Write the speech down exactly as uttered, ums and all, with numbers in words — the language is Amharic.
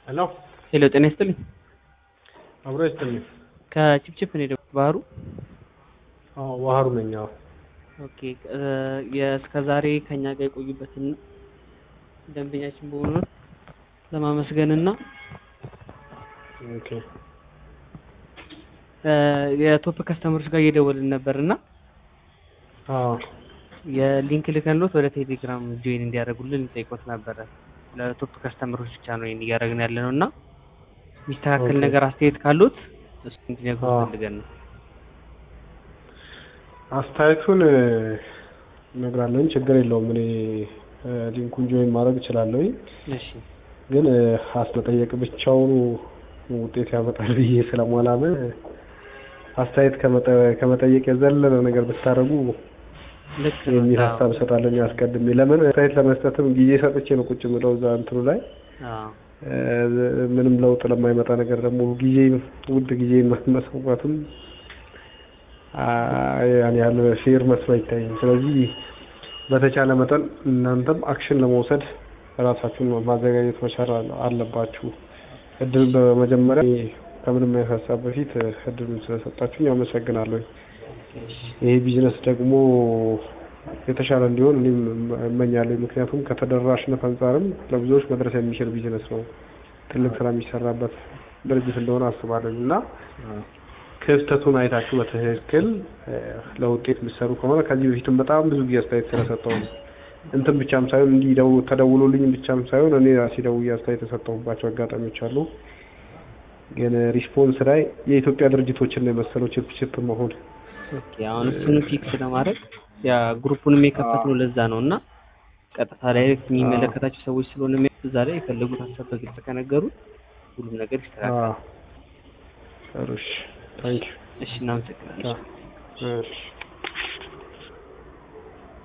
ሄሎ ሄሎ ጤና ይስጥልኝ። አብሮ ይስጥልኝ። ከቺፕቺፕ ነው የደወልኩት። ባህሩ አዎ ባህሩ ነኝ። አዎ ኦኬ። የእስከዛሬ ከኛ ጋር የቆዩበትን ደንበኛችን በመሆኑ ለማመስገንና ኦኬ የቶፕ ከስተመርስ ጋር እየደወልን ነበርና አዎ የሊንክ ልከንሎት ወደ ቴሌግራም ጆይን እንዲያደርጉልን እንጠይቆት ነበረ። ለቶፕ ከስተመሮች ብቻ ነው ይሄን እያደረግን ያለነውና ሚስተካከል ኦኬ። ነገር አስተያየት ካሉት እሱ እንዲነግሩ አዎ። ፈልገን ነው። አስተያየቱን እነግራለሁ፣ ችግር የለውም። እኔ ሊንኩን ጆይን ማድረግ እችላለሁ። እሺ ግን አስተጠየቅ ብቻውን ውጤት ያመጣል ብዬ ስለማላምን አስተያየት ከመጠየቅ የዘለለ ነገር ብታረጉ ልክ ነው። የሚል አዎ ሀሳብ እሰጣለሁ። ያስቀድሜ ለምን አስተያየት ለመስጠትም ጊዜ ሰጥቼ ነው ቁጭ የምለው እዛ እንትኑ ላይ አዎ ምንም ለውጥ ለማይመጣ ነገር ደግሞ ጊዜ ውድ ጊዜ መስዋዕትም ያን ያህል ፌር መስሎ አይታይም። ስለዚህ በተቻለ መጠን እናንተም አክሽን ለመውሰድ ራሳችሁን ማዘጋጀት መቻል አለባችሁ። እድል በመጀመሪያ ከምንም ሀሳብ በፊት እድሉን ስለሰጣችሁኝ አመሰግናለሁ። ይሄ ቢዝነስ ደግሞ የተሻለ እንዲሆን እኔም እመኛለሁ። ምክንያቱም ከተደራሽነት አንፃርም ለብዙዎች መድረስ የሚችል ቢዝነስ ነው። ትልቅ ስራ የሚሰራበት ድርጅት እንደሆነ አስባለሁ እና ክፍተቱን አይታችሁ በትክክል ለውጤት የምትሰሩ ከሆነ ከዚህ በፊትም በጣም ብዙ ጊዜ አስተያየት ስለሰጠው ነው እንትን ብቻም ሳይሆን እንዲህ ደው ተደውሎልኝ ብቻም ሳይሆን እኔ ራሴ ደውዬ አስተያየት የሰጠሁባቸው አጋጣሚዎች አሉ። ግን ሪስፖንስ ላይ የኢትዮጵያ ድርጅቶችን ነው የመሰለው ቺፕ ቺፕ መሆን። ኦኬ። አሁን እሱን ፊክስ ለማድረግ ያ ግሩፑንም የከፈትነው ለዛ ነውና ቀጥታ ዳይሬክት የሚመለከታቸው ሰዎች ስለሆነ የሚያዩት እዛ ላይ የፈለጉት ሀሳብ በግልጽ ከነገሩ ሁሉም ነገር ይስተካከላል። አዎ እሺ ታንክ ዩ። እሺ እናመሰግናለን። እሺ